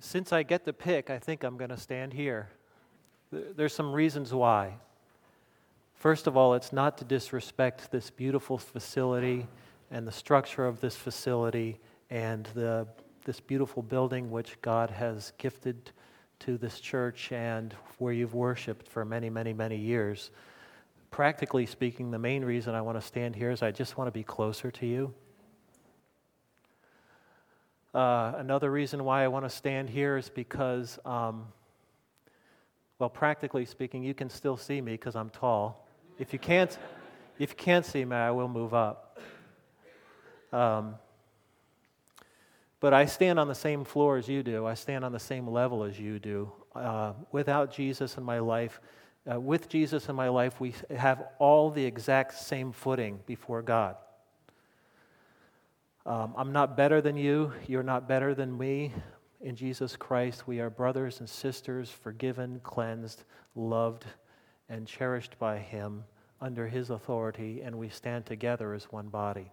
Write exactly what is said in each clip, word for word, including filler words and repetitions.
Since I get to pick, I think I'm going to stand here. There's some reasons why. First of all, it's not to disrespect this beautiful facility and the structure of this facility and the this beautiful building which God has gifted to this church and where you've worshiped for many, many, many years. Practically speaking, the main reason I want to stand here is I just want to be closer to you. Uh, another reason why I want to stand here is because, um, well, practically speaking, you can still see me because I'm tall. If you can't, if you can't see me, I will move up. Um, but I stand on the same floor as you do. I stand on the same level as you do. Uh, without Jesus in my life, uh, with Jesus in my life, we have all the exact same footing before God. Um, I'm not better than you. You're not better than me. In Jesus Christ, we are brothers and sisters, forgiven, cleansed, loved, and cherished by Him under His authority, and we stand together as one body.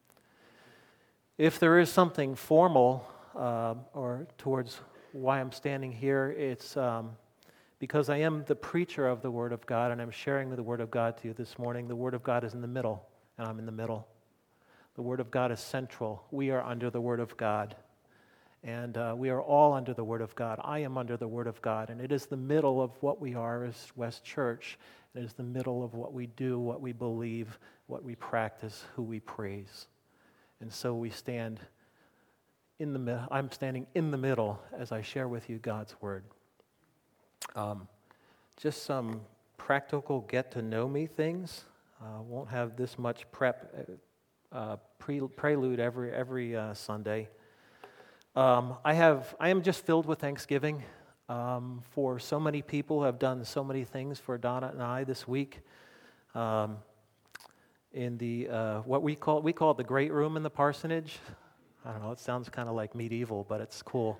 If there is something formal uh, or towards why I'm standing here, it's um, because I am the preacher of the Word of God, and I'm sharing the Word of God to you this morning. The Word of God is in the middle, and I'm in the middle. The Word of God is central. We are under the Word of God. And uh, we are all under the Word of God. I am under the Word of God. And it is the middle of what we are as West Church. It is the middle of what we do, what we believe, what we practice, who we praise. And so we stand in the middle. I'm standing in the middle as I share with you God's Word. Um, just some practical get-to-know-me things. Uh, won't have this much prep uh, pre- prelude every every uh, Sunday. Um, I have. I am just filled with thanksgiving um, for so many people who have done so many things for Donna and I this week. Um, in the uh, what we call we call it the great room in the parsonage. I don't know. It sounds kind of like medieval, but it's cool.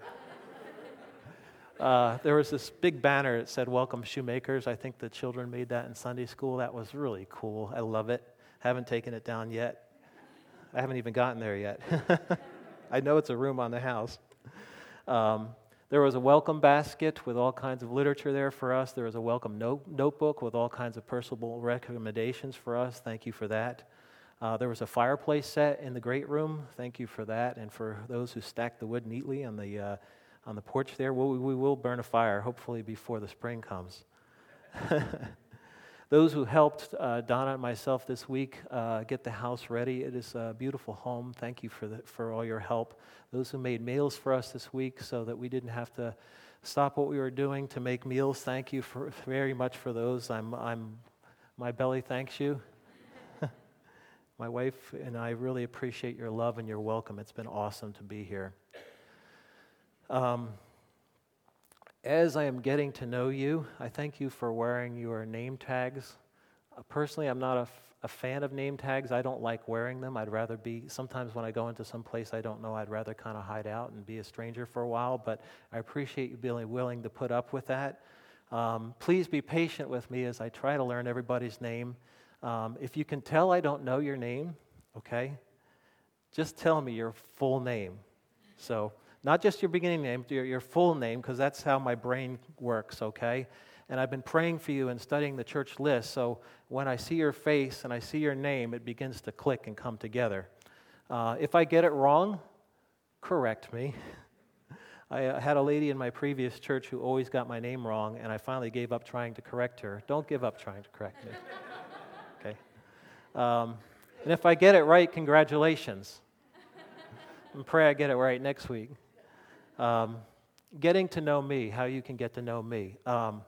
uh, there was this big banner that said "Welcome Shoemakers." I think the children made that in Sunday school. That was really cool. I love it. Haven't taken it down yet. I haven't even gotten there yet. I know it's a room on the house. Um, there was a welcome basket with all kinds of literature there for us. There was a welcome note, notebook with all kinds of personal recommendations for us. Thank you for that. Uh, there was a fireplace set in the great room. Thank you for that. And for those who stacked the wood neatly on the uh, on the porch there, we'll, we will burn a fire, hopefully before the spring comes. Those who helped uh, Donna and myself this week uh, get the house ready. It is a beautiful home. Thank you for the, for all your help. Those who made meals for us this week so that we didn't have to stop what we were doing to make meals. Thank you for, very much for those. I'm, I'm, my belly thanks you. My wife and I really appreciate your love and your welcome. It's been awesome to be here. Um, As I am getting to know you, I thank you for wearing your name tags. Uh, personally, I'm not a, f- a fan of name tags. I don't like wearing them. I'd rather be, sometimes when I go into some place I don't know, I'd rather kind of hide out and be a stranger for a while, but I appreciate you being willing to put up with that. Um, please be patient with me as I try to learn everybody's name. Um, if you can tell I don't know your name, okay, just tell me your full name. So, not just your beginning name, your, your full name, because that's how my brain works, okay? And I've been praying for you and studying the church list, so when I see your face and I see your name, it begins to click and come together. Uh, if I get it wrong, correct me. I uh, had a lady in my previous church who always got my name wrong, and I finally gave up trying to correct her. Don't give up trying to correct me, okay? Um, and if I get it right, congratulations. And pray I get it right next week. Um, getting to know me, how you can get to know me. Um,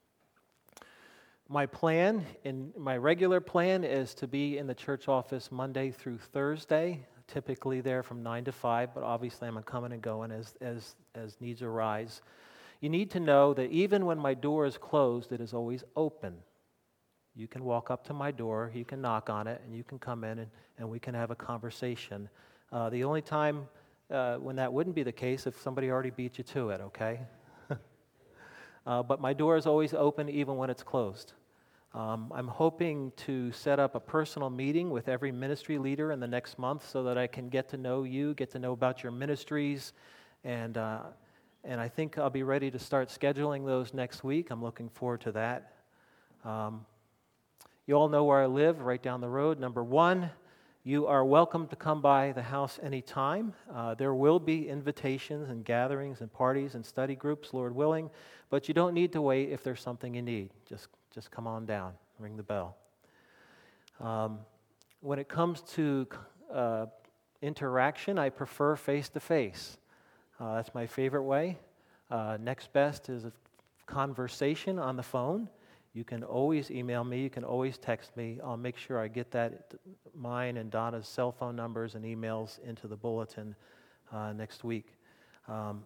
my plan, in my regular plan, is to be in the church office Monday through Thursday, typically there from nine to five, but obviously I'm coming and going as, as, as needs arise. You need to know that even when my door is closed, it is always open. You can walk up to my door, you can knock on it, and you can come in and, and we can have a conversation. Uh, the only time Uh, when that wouldn't be the case if somebody already beat you to it, okay? uh, but my door is always open even when it's closed. Um, I'm hoping to set up a personal meeting with every ministry leader in the next month so that I can get to know you, get to know about your ministries, and uh, and I think I'll be ready to start scheduling those next week. I'm looking forward to that. Um, you all know where I live, right down the road. Number one, you are welcome to come by the house anytime. Uh, there will be invitations and gatherings and parties and study groups, Lord willing, but you don't need to wait if there's something you need. Just, just come on down, ring the bell. Um, when it comes to uh, interaction, I prefer face-to-face. Uh, that's my favorite way. Uh, next best is a conversation on the phone. You can always email me. You can always text me. I'll make sure I get that, mine and Donna's cell phone numbers and emails into the bulletin uh, next week. Um,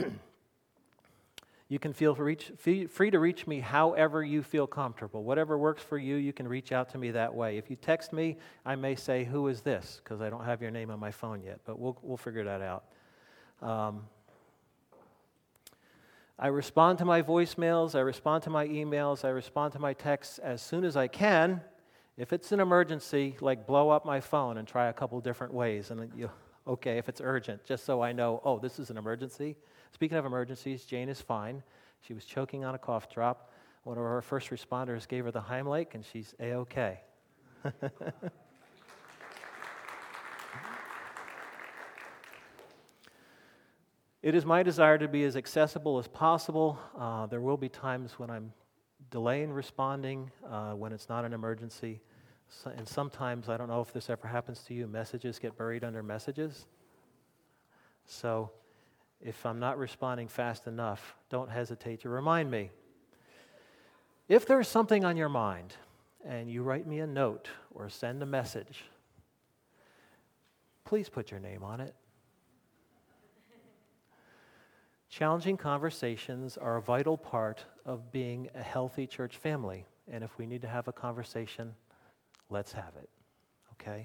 you can feel reach, free to reach me however you feel comfortable. Whatever works for you, you can reach out to me that way. If you text me, I may say, "Who is this?" because I don't have your name on my phone yet, but we'll we'll figure that out. Um, I respond to my voicemails, I respond to my emails, I respond to my texts as soon as I can. If it's an emergency, like blow up my phone and try a couple different ways. And you, okay, if it's urgent, just so I know, oh, this is an emergency. Speaking of emergencies, Jane is fine. She was choking on a cough drop. One of our first responders gave her the Heimlich, and she's A-okay. It is my desire to be as accessible as possible. Uh, there will be times when I'm delaying responding, uh, when it's not an emergency. So, and sometimes, I don't know if this ever happens to you, messages get buried under messages. So if I'm not responding fast enough, don't hesitate to remind me. If there's something on your mind and you write me a note or send a message, please put your name on it. Challenging conversations are a vital part of being a healthy church family. And if we need to have a conversation, let's have it, okay?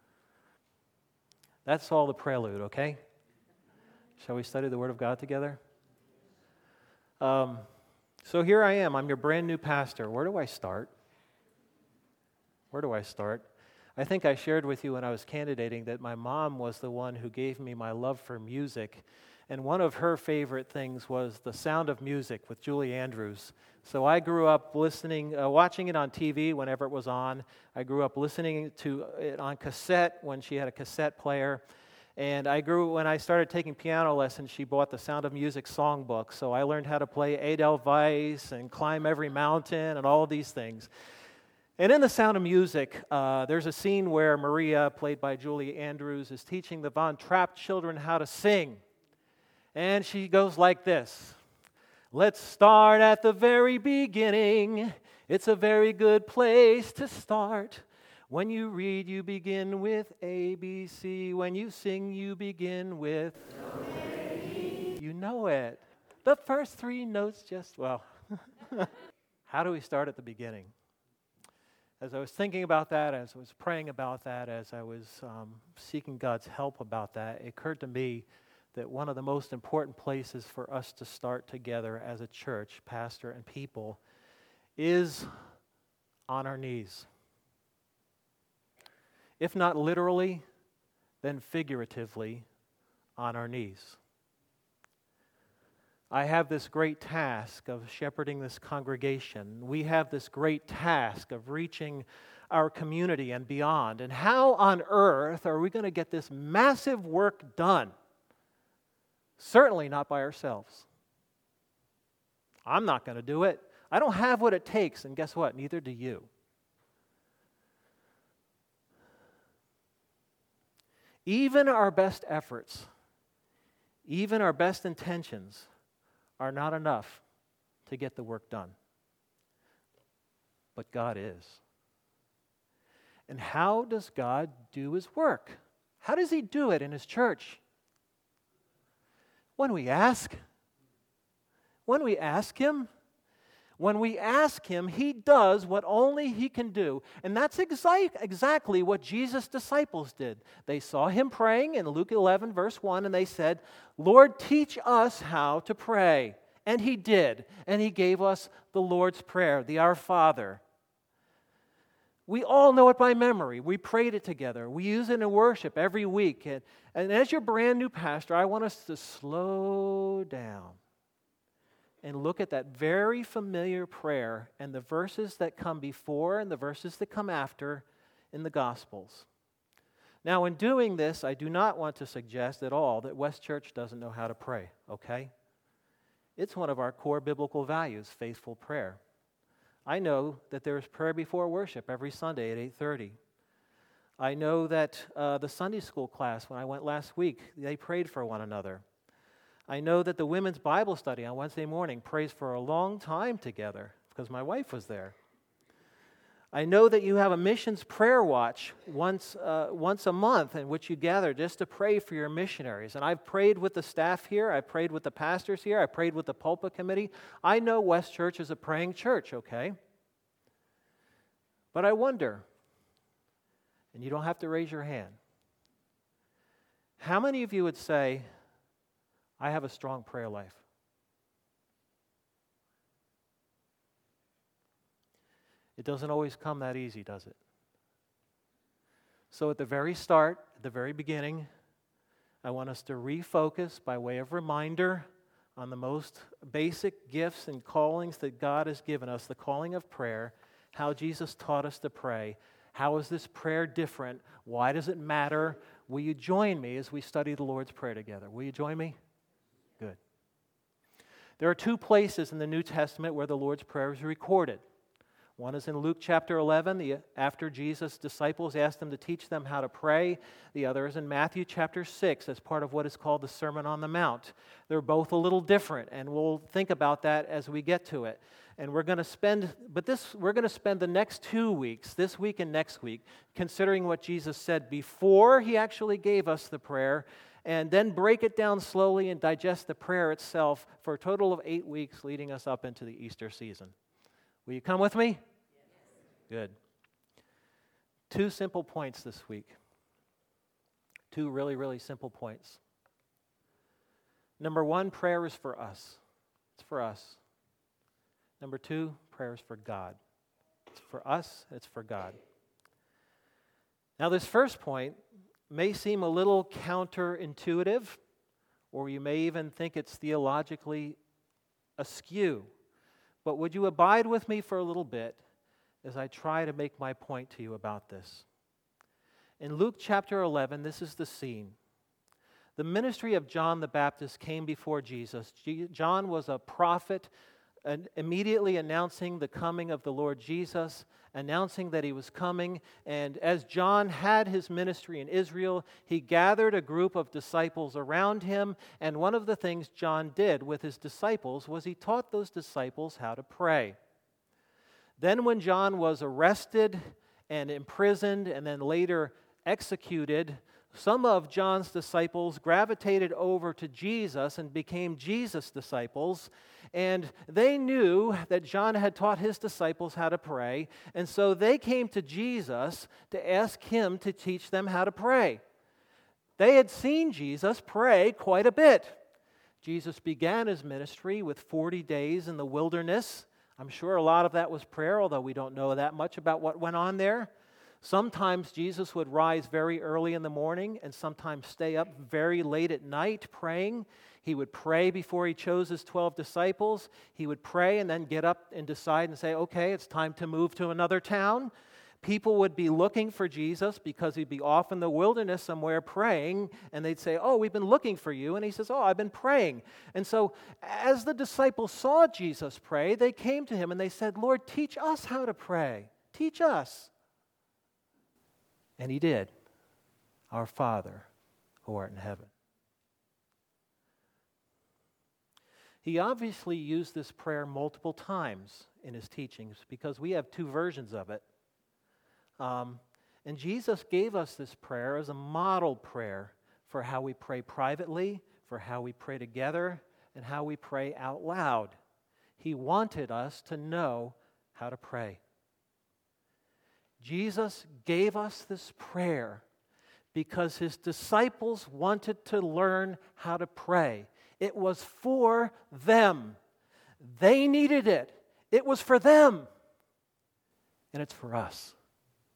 That's all the prelude, okay? Shall we study the Word of God together? Um, so here I am. I'm your brand new pastor. Where do I start? Where do I start? I think I shared with you when I was candidating that my mom was the one who gave me my love for music. And one of her favorite things was The Sound of Music with Julie Andrews. So I grew up listening, uh, watching it on T V whenever it was on. I grew up listening to it on cassette when she had a cassette player. And I grew, when I started taking piano lessons, she bought the Sound of Music songbook. So I learned how to play Edelweiss and Climb Every Mountain and all of these things. And in The Sound of Music, uh, there's a scene where Maria, played by Julie Andrews, is teaching the Von Trapp children how to sing. And she goes like this: "Let's start at the very beginning. It's a very good place to start. When you read, you begin with A, B, C. When you sing, you begin with Do-re-mi. You know it. The first three notes just, well. How do we start at the beginning?" As I was thinking about that, as I was praying about that, as I was um, seeking God's help about that, it occurred to me that one of the most important places for us to start together as a church, pastor and people, is on our knees. If not literally, then figuratively on our knees. I have this great task of shepherding this congregation. We have this great task of reaching our community and beyond. And how on earth are we going to get this massive work done? Certainly not by ourselves. I'm not going to do it. I don't have what it takes, and guess what? Neither do you. Even our best efforts, even our best intentions are not enough to get the work done. But God is. And how does God do His work? How does He do it in His church? When we ask. When we ask Him. When we ask Him, He does what only He can do. And that's exa- exactly what Jesus' disciples did. They saw Him praying in Luke eleven, verse one, and they said, "Lord, teach us how to pray." And He did. And He gave us the Lord's Prayer, the Our Father. We all know it by memory. We prayed it together. We use it in worship every week. And, and as your brand new pastor, I want us to slow down and look at that very familiar prayer and the verses that come before and the verses that come after in the Gospels. Now, in doing this, I do not want to suggest at all that West Church doesn't know how to pray, okay? It's one of our core biblical values, faithful prayer. I know that there is prayer before worship every Sunday at eight thirty. I know that uh, the Sunday school class, when I went last week, they prayed for one another. I know that the women's Bible study on Wednesday morning prays for a long time together because my wife was there. I know that you have a missions prayer watch once uh, once a month in which you gather just to pray for your missionaries. And I've prayed with the staff here. I prayed with the pastors here. I prayed with the pulpit committee. I know West Church is a praying church, okay? But I wonder, and you don't have to raise your hand, how many of you would say, I have a strong prayer life? It doesn't always come that easy, does it? So at the very start, at the very beginning, I want us to refocus by way of reminder on the most basic gifts and callings that God has given us, the calling of prayer, how Jesus taught us to pray. How is this prayer different? Why does it matter? Will you join me as we study the Lord's Prayer together? Will you join me? Good. There are two places in the New Testament where the Lord's Prayer is recorded. One is in Luke chapter eleven, the, after Jesus' disciples asked him to teach them how to pray. The other is in Matthew chapter six as part of what is called the Sermon on the Mount. They're both a little different, and we'll think about that as we get to it. And we're going to spend, but this, we're going to spend the next two weeks, this week and next week, considering what Jesus said before he actually gave us the prayer, and then break it down slowly and digest the prayer itself for a total of eight weeks leading us up into the Easter season. Will you come with me? Yes. Good. Two simple points this week. Two really, really simple points. Number one, prayer is for us. It's for us. Number two, prayer is for God. It's for us, it's for God. Now, this first point may seem a little counterintuitive, or you may even think it's theologically askew. But would you abide with me for a little bit as I try to make my point to you about this? In Luke chapter eleven, this is the scene. The ministry of John the Baptist came before Jesus. John was a prophet, immediately announcing the coming of the Lord Jesus, announcing that he was coming. And as John had his ministry in Israel, he gathered a group of disciples around him. And one of the things John did with his disciples was he taught those disciples how to pray. Then when John was arrested and imprisoned and then later executed, some of John's disciples gravitated over to Jesus and became Jesus' disciples, and they knew that John had taught his disciples how to pray, and so they came to Jesus to ask him to teach them how to pray. They had seen Jesus pray quite a bit. Jesus began his ministry with forty days in the wilderness. I'm sure a lot of that was prayer, although we don't know that much about what went on there. Sometimes Jesus would rise very early in the morning and sometimes stay up very late at night praying. He would pray before he chose his twelve disciples. He would pray and then get up and decide and say, okay, it's time to move to another town. People would be looking for Jesus because he'd be off in the wilderness somewhere praying, and they'd say, oh, we've been looking for you. And he says, oh, I've been praying. And so as the disciples saw Jesus pray, they came to him and they said, Lord, teach us how to pray. Teach us. And he did. Our Father, who art in heaven. He obviously used this prayer multiple times in his teachings because we have two versions of it. Um, and Jesus gave us this prayer as a model prayer for how we pray privately, for how we pray together, and how we pray out loud. He wanted us to know how to pray. Jesus gave us this prayer because his disciples wanted to learn how to pray. It was for them. They needed it. It was for them. And it's for us.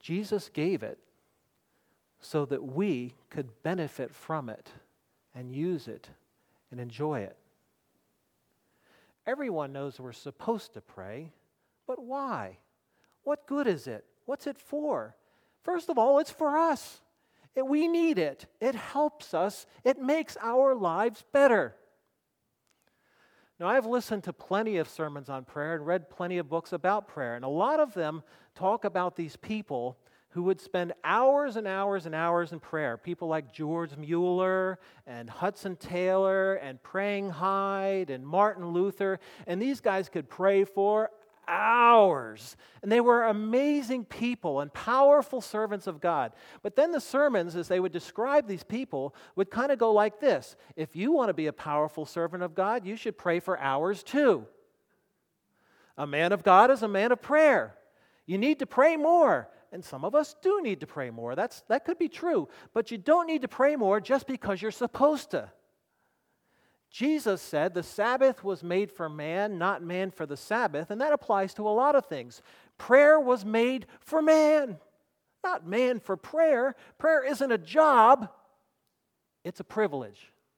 Jesus gave it so that we could benefit from it and use it and enjoy it. Everyone knows we're supposed to pray, but why? What good is it? What's it for? First of all, it's for us. It, we need it. It helps us. It makes our lives better. Now, I've listened to plenty of sermons on prayer and read plenty of books about prayer, and a lot of them talk about these people who would spend hours and hours and hours in prayer. People like George Mueller and Hudson Taylor and Praying Hyde and Martin Luther, and these guys could pray for hours. And they were amazing people and powerful servants of God. But then the sermons, as they would describe these people, would kind of go like this. If you want to be a powerful servant of God, you should pray for hours too. A man of God is a man of prayer. You need to pray more. And some of us do need to pray more. That's, that could be true. But you don't need to pray more just because you're supposed to. Jesus said the Sabbath was made for man, not man for the Sabbath, and that applies to a lot of things. Prayer was made for man, not man for prayer. Prayer isn't a job, it's a privilege.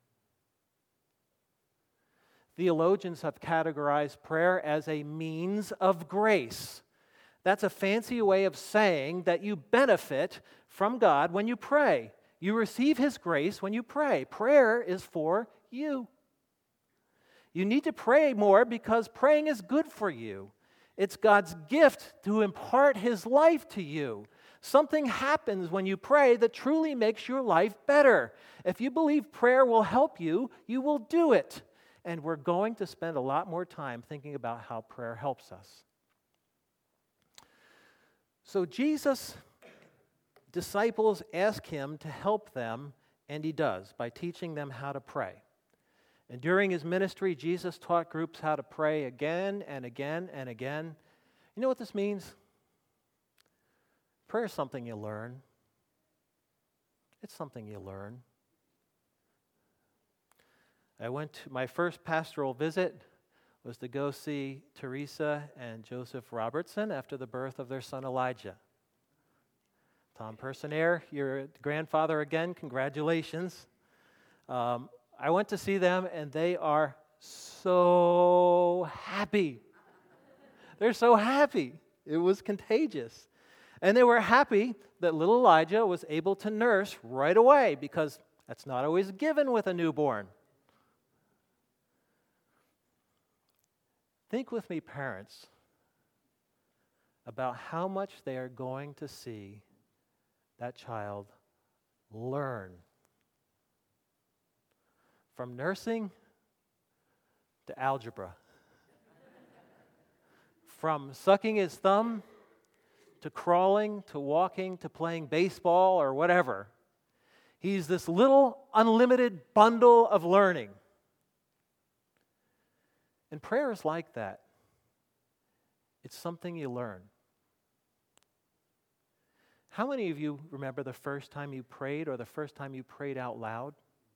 Theologians have categorized prayer as a means of grace. That's a fancy way of saying that you benefit from God when you pray. You receive His grace when you pray. Prayer is for you. You need to pray more because praying is good for you. It's God's gift to impart His life to you. Something happens when you pray that truly makes your life better. If you believe prayer will help you, you will do it. And we're going to spend a lot more time thinking about how prayer helps us. So Jesus' disciples ask Him to help them, and He does by teaching them how to pray. And during His ministry, Jesus taught groups how to pray again and again and again. You know what this means? Prayer is something you learn. It's something you learn. I went to my first pastoral visit was to go see Teresa and Joseph Robertson after the birth of their son Elijah. Tom Personaire, your grandfather again, congratulations. Um, I went to see them, and they are so happy. They're so happy. It was contagious. And they were happy that little Elijah was able to nurse right away, because that's not always given with a newborn. Think with me, parents, about how much they are going to see that child learn. From nursing to algebra. From sucking his thumb to crawling to walking to playing baseball or whatever. He's this little unlimited bundle of learning. And prayer is like that. It's something you learn. How many of you remember the first time you prayed or the first time you prayed out loud?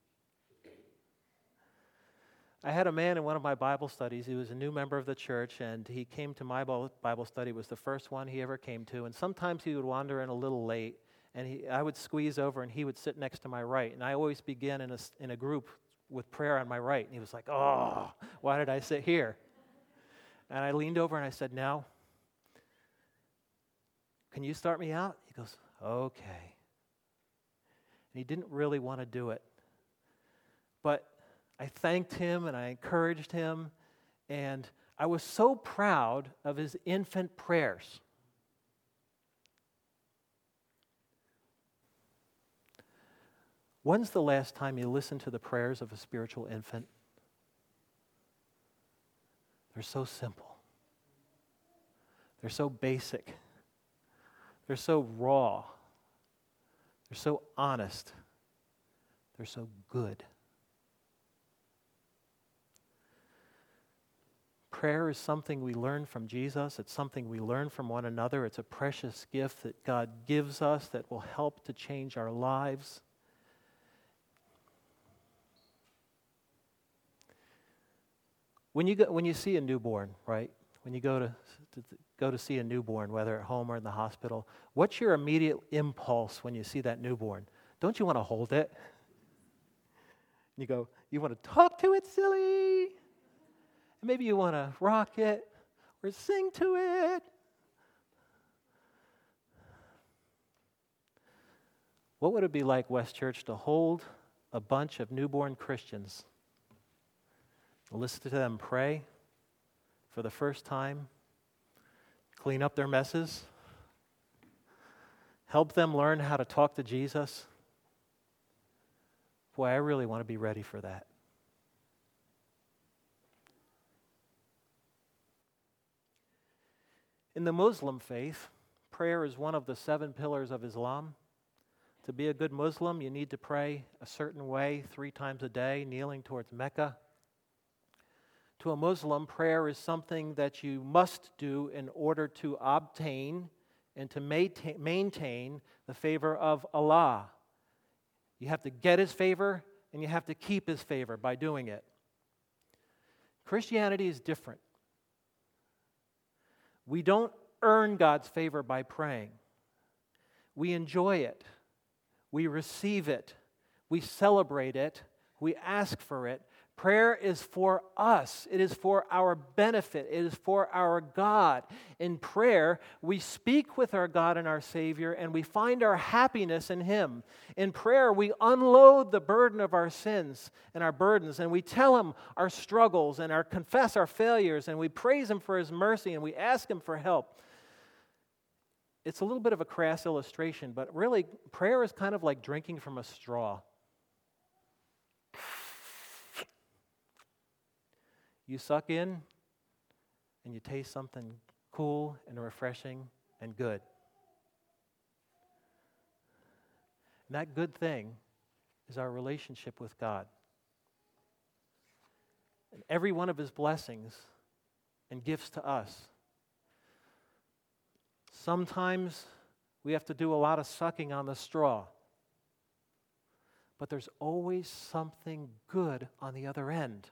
I had a man in one of my Bible studies. He was a new member of the church, and he came to my Bible study. It was the first one he ever came to, and sometimes he would wander in a little late, and he, I would squeeze over, and he would sit next to my right, and I always begin in a, in a group with prayer on my right, and he was like, oh, why did I sit here? And I leaned over, and I said, now, can you start me out? He goes, okay. And he didn't really want to do it, but I thanked him and I encouraged him, and I was so proud of his infant prayers. When's the last time you listened to the prayers of a spiritual infant? They're so simple. They're so basic. They're so raw. They're so honest. They're so good. Prayer is something we learn from Jesus. It's something we learn from one another. It's a precious gift that God gives us that will help to change our lives. When you go, when you see a newborn, right? when you go to, to, to go to see a newborn, whether at home or in the hospital, what's your immediate impulse when you see that newborn? Don't you want to hold it? You go, you want to talk to it, silly? And maybe you want to rock it or sing to it. What would it be like, West Church, to hold a bunch of newborn Christians, listen to them pray for the first time, clean up their messes, help them learn how to talk to Jesus? Boy, I really want to be ready for that. In the Muslim faith, prayer is one of the seven pillars of Islam. To be a good Muslim, you need to pray a certain way three times a day, kneeling towards Mecca. To a Muslim, prayer is something that you must do in order to obtain and to maintain the favor of Allah. You have to get His favor, and you have to keep His favor by doing it. Christianity is different. We don't earn God's favor by praying. We enjoy it. We receive it. We celebrate it. We ask for it. Prayer is for us. It is for our benefit. It is for our God. In prayer, we speak with our God and our Savior, and we find our happiness in Him. In prayer, we unload the burden of our sins and our burdens, and we tell Him our struggles and our confess our failures, and we praise Him for His mercy, and we ask Him for help. It's a little bit of a crass illustration, but really, prayer is kind of like drinking from a straw. You suck in, and you taste something cool and refreshing and good. And that good thing is our relationship with God. And every one of His blessings and gifts to us. Sometimes we have to do a lot of sucking on the straw. But there's always something good on the other end.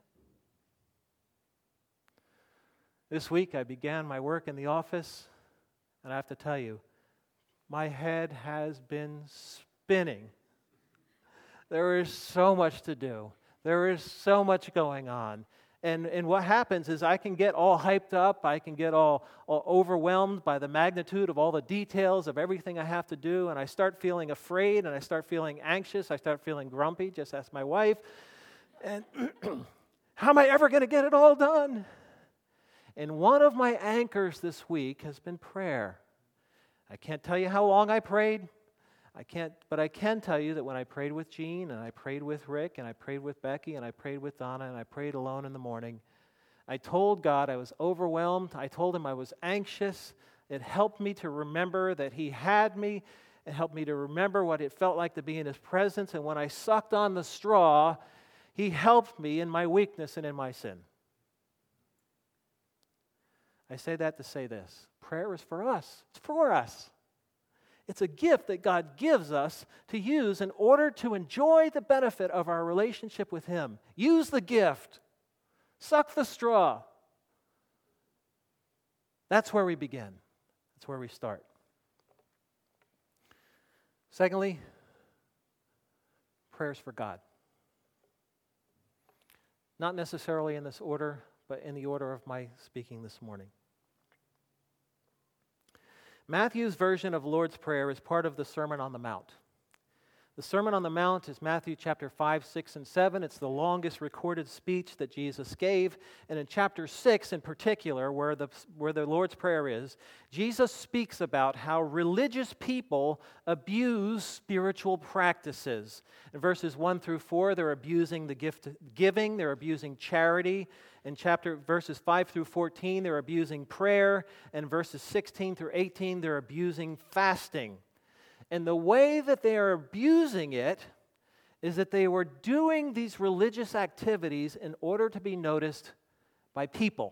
This week I began my work in the office, and I have to tell you, my head has been spinning. There is so much to do. There is so much going on. And, and what happens is I can get all hyped up, I can get all, all overwhelmed by the magnitude of all the details of everything I have to do, and I start feeling afraid, and I start feeling anxious, I start feeling grumpy, just ask my wife. And how am I ever going to get it all done? And one of my anchors this week has been prayer. I can't tell you how long I prayed. I can't, but I can tell you that when I prayed with Jean, and I prayed with Rick, and I prayed with Becky, and I prayed with Donna, and I prayed alone in the morning, I told God I was overwhelmed. I told Him I was anxious. It helped me to remember that He had me. It helped me to remember what it felt like to be in His presence. And when I sucked on the straw, He helped me in my weakness and in my sin. I say that to say this. Prayer is for us. It's for us. It's a gift that God gives us to use in order to enjoy the benefit of our relationship with Him. Use the gift. Suck the straw. That's where we begin. That's where we start. Secondly, prayers for God. Not necessarily in this order, but in the order of my speaking this morning. Matthew's version of Lord's Prayer is part of the Sermon on the Mount. The Sermon on the Mount is Matthew chapter five, six, and seven. It's the longest recorded speech that Jesus gave. And in chapter six in particular, where the, where the Lord's Prayer is, Jesus speaks about how religious people abuse spiritual practices. In verses one through four, they're abusing the gift giving, they're abusing charity. In chapter verses five through fourteen, they're abusing prayer. And verses sixteen through eighteen, they're abusing fasting. And the way that they are abusing it is that they were doing these religious activities in order to be noticed by people.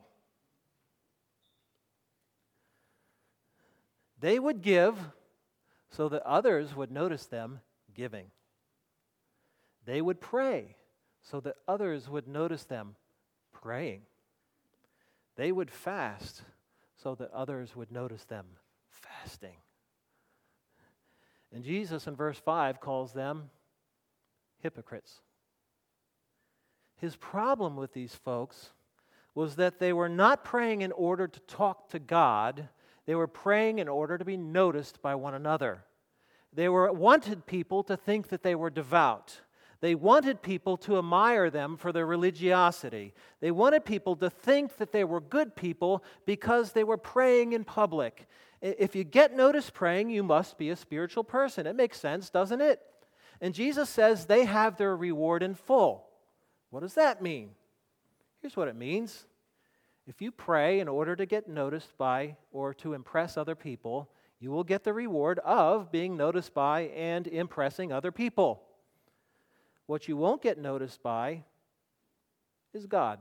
They would give so that others would notice them giving. They would pray so that others would notice them praying. They would fast so that others would notice them fasting. And Jesus in verse five calls them hypocrites. His problem with these folks was that they were not praying in order to talk to God. They were praying in order to be noticed by one another. They were wanted people to think that they were devout. They wanted people to admire them for their religiosity. They wanted people to think that they were good people because they were praying in public. If you get noticed praying, you must be a spiritual person. It makes sense, doesn't it? And Jesus says they have their reward in full. What does that mean? Here's what it means. If you pray in order to get noticed by or to impress other people, you will get the reward of being noticed by and impressing other people. What you won't get noticed by is God.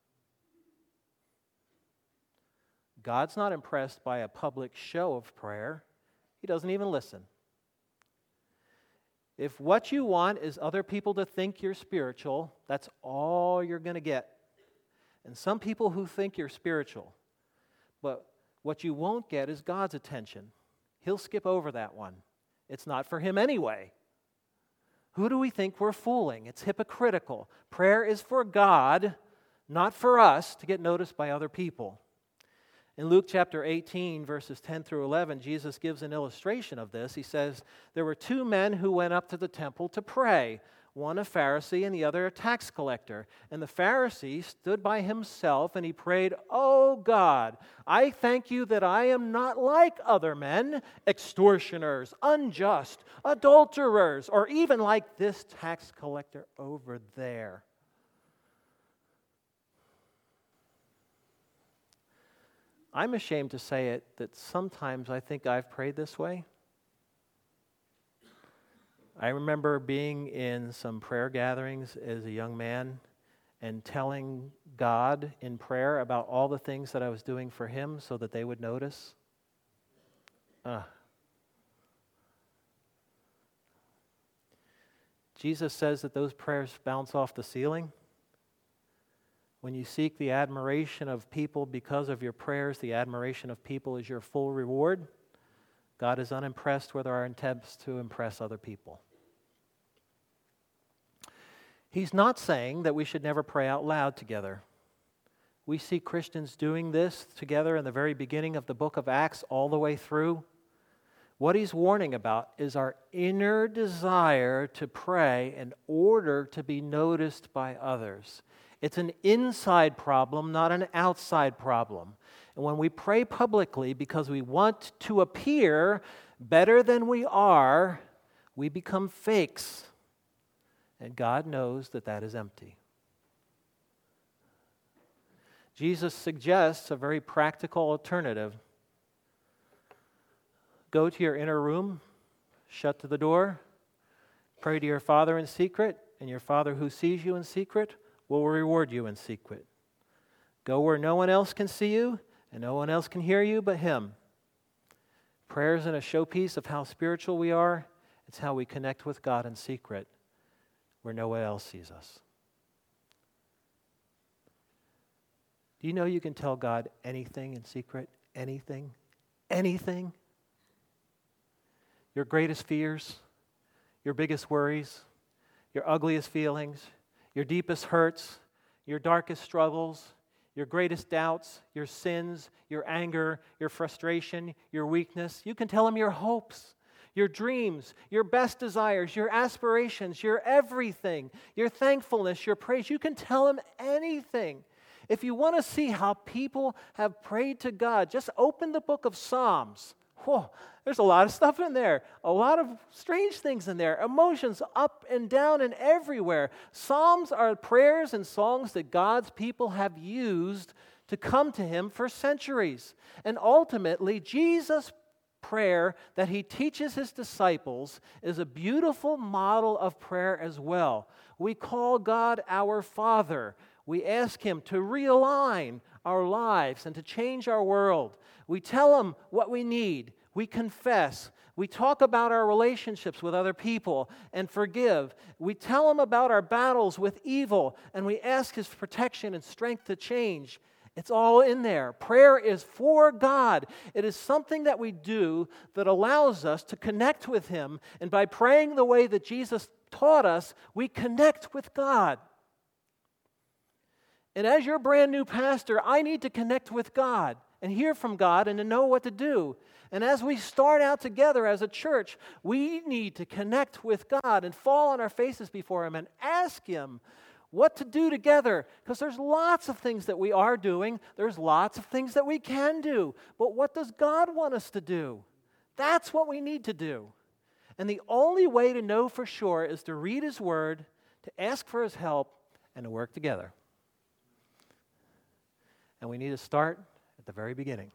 God's not impressed by a public show of prayer. He doesn't even listen. If what you want is other people to think you're spiritual, that's all you're going to get. And some people who think you're spiritual, but what you won't get is God's attention. He'll skip over that one. It's not for Him anyway. Who do we think we're fooling? It's hypocritical. Prayer is for God, not for us to get noticed by other people. In Luke chapter eighteen, verses ten through eleven, Jesus gives an illustration of this. He says, there were two men who went up to the temple to pray, one a Pharisee and the other a tax collector. And the Pharisee stood by himself and he prayed, "Oh God, I thank you that I am not like other men, extortioners, unjust, adulterers, or even like this tax collector over there." I'm ashamed to say it that sometimes I think I've prayed this way. I remember being in some prayer gatherings as a young man and telling God in prayer about all the things that I was doing for Him so that they would notice. Uh. Jesus says that those prayers bounce off the ceiling. When you seek the admiration of people because of your prayers, the admiration of people is your full reward. God is unimpressed with our attempts to impress other people. He's not saying that we should never pray out loud together. We see Christians doing this together in the very beginning of the book of Acts all the way through. What he's warning about is our inner desire to pray in order to be noticed by others. It's an inside problem, not an outside problem. And when we pray publicly because we want to appear better than we are, we become fakes. And God knows that that is empty. Jesus suggests a very practical alternative. Go to your inner room, shut to the door, pray to your Father in secret, and your Father who sees you in secret will reward you in secret. Go where no one else can see you and no one else can hear you but Him. Prayer isn't a showpiece of how spiritual we are. It's how we connect with God in secret where no one else sees us. Do you know you can tell God anything in secret? Anything? Anything? Your greatest fears, your biggest worries, your ugliest feelings, your deepest hurts, your darkest struggles, your greatest doubts, your sins, your anger, your frustration, your weakness. You can tell Him your hopes, your dreams, your best desires, your aspirations, your everything, your thankfulness, your praise. You can tell Him anything. If you want to see how people have prayed to God, just open the book of Psalms. Whoa, there's a lot of stuff in there, a lot of strange things in there, emotions up and down and everywhere. Psalms are prayers and songs that God's people have used to come to Him for centuries. And ultimately, Jesus' prayer that He teaches His disciples is a beautiful model of prayer as well. We call God our Father. We ask Him to realign our lives and to change our world. We tell Him what we need. We confess. We talk about our relationships with other people and forgive. We tell Him about our battles with evil, and we ask His protection and strength to change. It's all in there. Prayer is for God. It is something that we do that allows us to connect with Him. And by praying the way that Jesus taught us, we connect with God. And as your brand new pastor, I need to connect with God and hear from God and to know what to do. And as we start out together as a church, we need to connect with God and fall on our faces before Him and ask Him what to do together. Because there's lots of things that we are doing. There's lots of things that we can do. But what does God want us to do? That's what we need to do. And the only way to know for sure is to read His Word, to ask for His help, and to work together. And we need to start at the very beginning.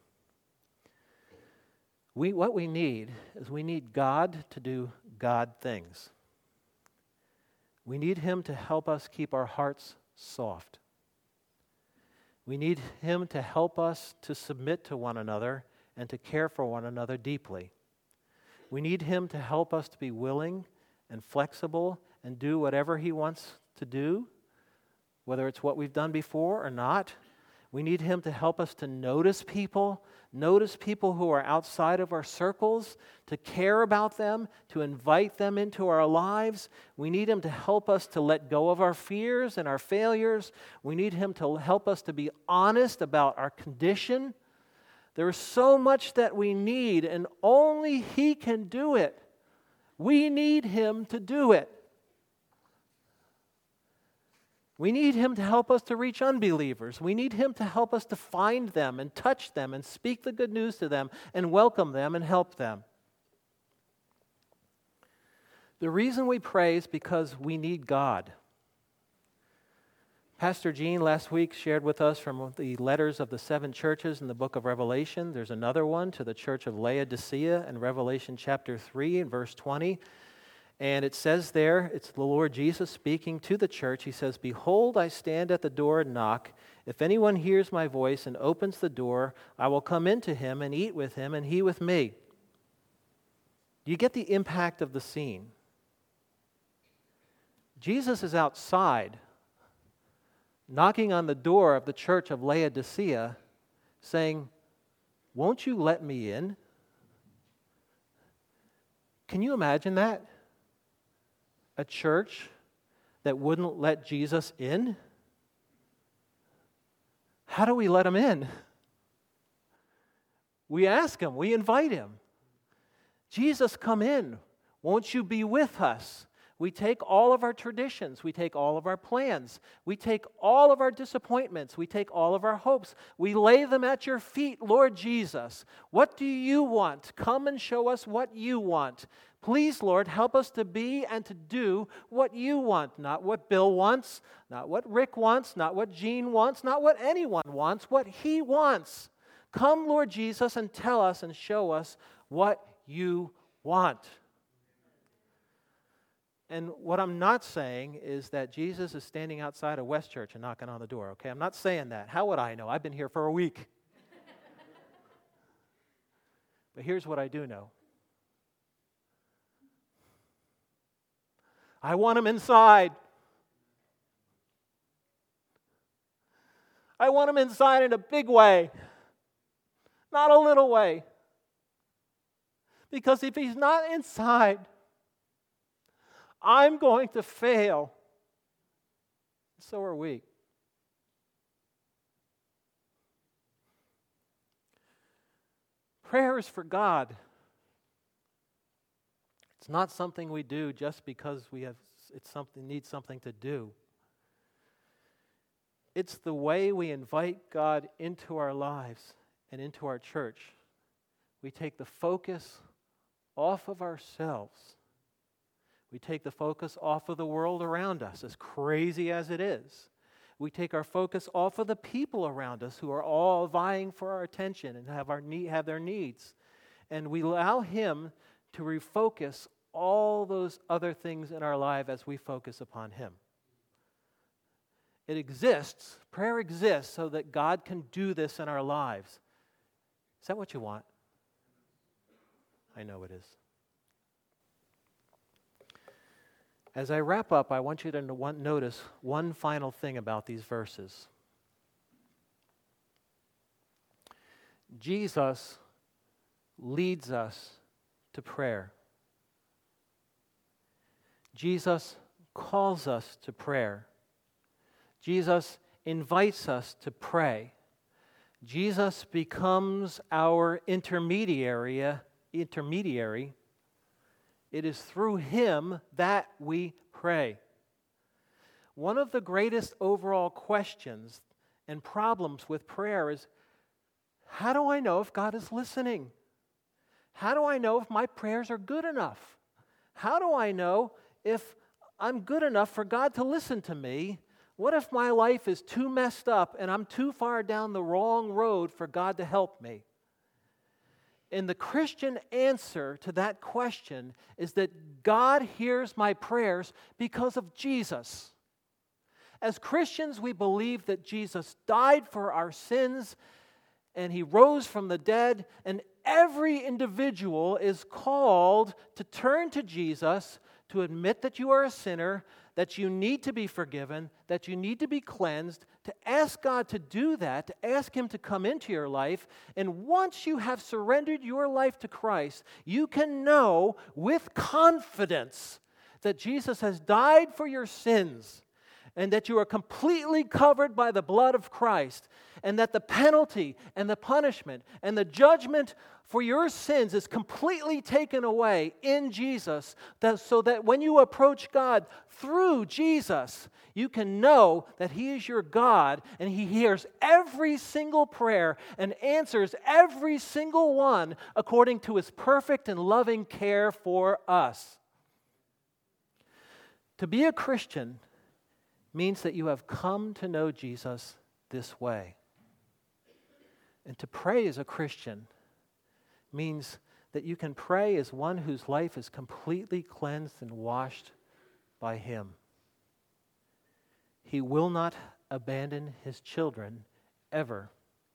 We, what we need is we need God to do God things. We need Him to help us keep our hearts soft. We need Him to help us to submit to one another and to care for one another deeply. We need Him to help us to be willing and flexible and do whatever He wants to do, whether it's what we've done before or not. We need Him to help us to notice people, notice people who are outside of our circles, to care about them, to invite them into our lives. We need Him to help us to let go of our fears and our failures. We need Him to help us to be honest about our condition. There is so much that we need, and only He can do it. We need Him to do it. We need Him to help us to reach unbelievers. We need Him to help us to find them and touch them and speak the good news to them and welcome them and help them. The reason we pray is because we need God. Pastor Gene last week shared with us from the letters of the seven churches in the book of Revelation. There's another one to the church of Laodicea in Revelation chapter three and verse twenty. And it says there, it's the Lord Jesus speaking to the church. He says, "Behold, I stand at the door and knock. If anyone hears my voice and opens the door, I will come into him and eat with him and he with me." Do you get the impact of the scene? Jesus is outside, knocking on the door of the church of Laodicea, saying, "Won't you let me in?" Can you imagine that? A church that wouldn't let Jesus in? How do we let Him in? We ask Him, we invite Him. Jesus, come in. Won't you be with us? We take all of our traditions, we take all of our plans, we take all of our disappointments, we take all of our hopes, we lay them at your feet, Lord Jesus. What do you want? Come and show us what you want. Please, Lord, help us to be and to do what you want, not what Bill wants, not what Rick wants, not what Gene wants, not what anyone wants, what He wants. Come, Lord Jesus, and tell us and show us what you want. And what I'm not saying is that Jesus is standing outside of West Church and knocking on the door, okay? I'm not saying that. How would I know? I've been here for a week. But here's what I do know. I want Him inside. I want Him inside in a big way, not a little way. Because if He's not inside, I'm going to fail. So are we. Prayer is for God. It's not something we do just because we have it's something need something to do. It's the way we invite God into our lives and into our church. We take the focus off of ourselves. We take the focus off of the world around us, as crazy as it is. We take our focus off of the people around us who are all vying for our attention and have our need, have their needs. And we allow Him to refocus all those other things in our life as we focus upon Him. It exists, prayer exists so that God can do this in our lives. Is that what you want? I know it is. As I wrap up, I want you to notice one final thing about these verses. Jesus leads us to prayer. Jesus calls us to prayer. Jesus invites us to pray. Jesus becomes our intermediary. intermediary. It is through him that we pray. One of the greatest overall questions and problems with prayer is, how do I know if God is listening? How do I know if my prayers are good enough? How do I know if I'm good enough for God to listen to me? What if my life is too messed up and I'm too far down the wrong road for God to help me? And the Christian answer to that question is that God hears my prayers because of Jesus. As Christians, we believe that Jesus died for our sins and he rose from the dead, and every individual is called to turn to Jesus, to admit that you are a sinner, that you need to be forgiven, that you need to be cleansed, to ask God to do that, to ask him to come into your life. And once you have surrendered your life to Christ, you can know with confidence that Jesus has died for your sins, and that you are completely covered by the blood of Christ, and that the penalty and the punishment and the judgment for your sins is completely taken away in Jesus, that, so that when you approach God through Jesus, you can know that he is your God and he hears every single prayer and answers every single one according to his perfect and loving care for us. To be a Christian means that you have come to know Jesus this way. And to pray as a Christian means that you can pray as one whose life is completely cleansed and washed by him. He will not abandon his children ever.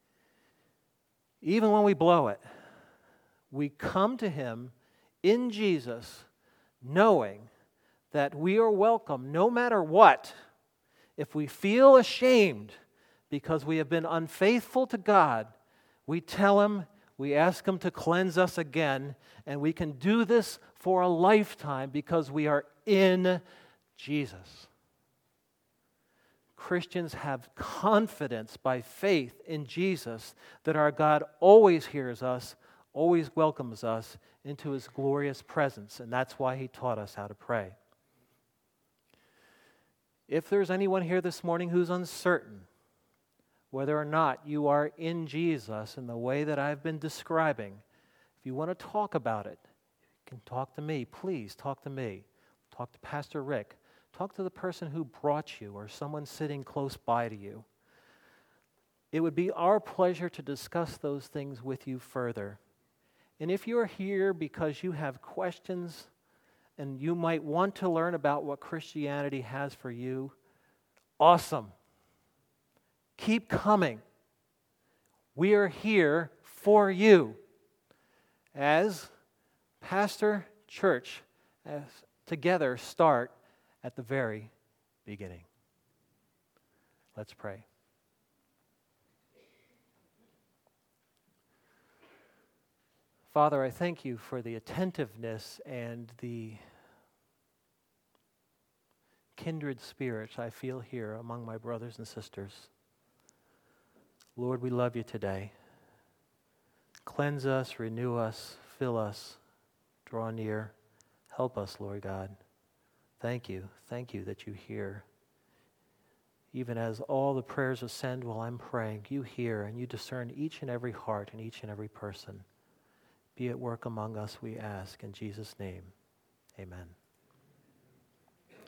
Even when we blow it, we come to him in Jesus knowing that we are welcome no matter what. If we feel ashamed because we have been unfaithful to God, we tell him, we ask him to cleanse us again, and we can do this for a lifetime because we are in Jesus. Christians have confidence by faith in Jesus that our God always hears us, always welcomes us into his glorious presence, and that's why he taught us how to pray. If there's anyone here this morning who's uncertain whether or not you are in Jesus in the way that I've been describing, if you want to talk about it, you can talk to me. Please talk to me. Talk to Pastor Rick. Talk to the person who brought you or someone sitting close by to you. It would be our pleasure to discuss those things with you further. And if you're here because you have questions and you might want to learn about what Christianity has for you, awesome. Keep coming. We are here for you as pastor, church, as together start at the very beginning. Let's pray. Father, I thank you for the attentiveness and the kindred spirits I feel here among my brothers and sisters. Lord, we love you today. Cleanse us, renew us, fill us, draw near. Help us, Lord God. Thank you. Thank you that you hear. Even as all the prayers ascend while I'm praying, you hear and you discern each and every heart and each and every person. Be at work among us, we ask. In Jesus' name, amen.